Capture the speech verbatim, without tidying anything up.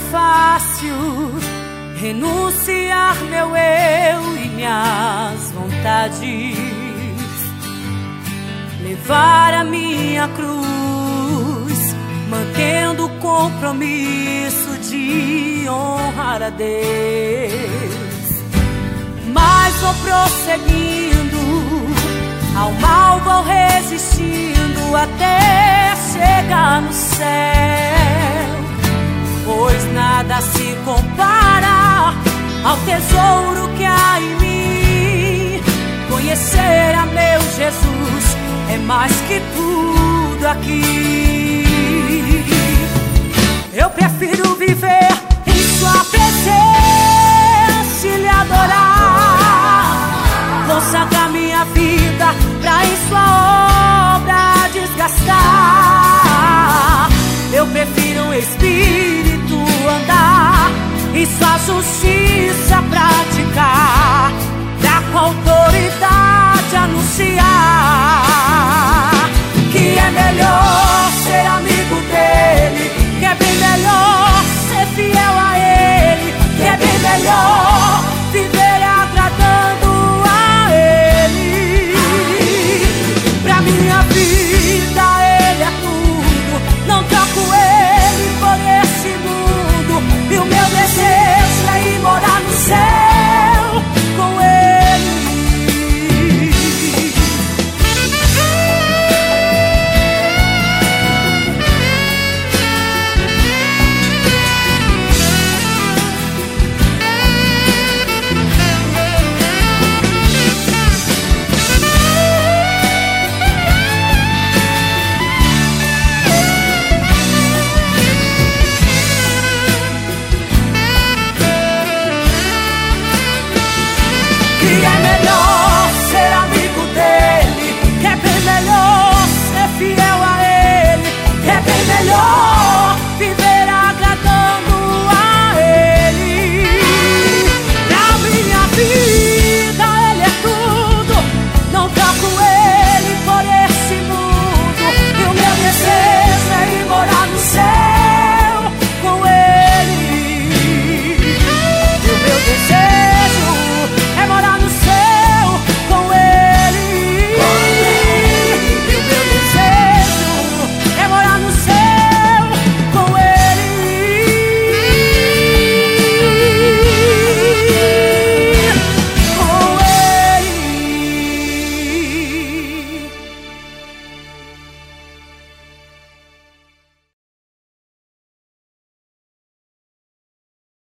fácil renunciar meu eu e minhas vontades, levar a minha cruz, mantendo o compromisso de honrar a Deus. Mas vou prosseguindo, ao mal vou resistindo até chegar no céu, pois nada se compara ao tesouro que há em mim. Conhecer a meu Jesus é mais que tudo aqui. Eu prefiro viver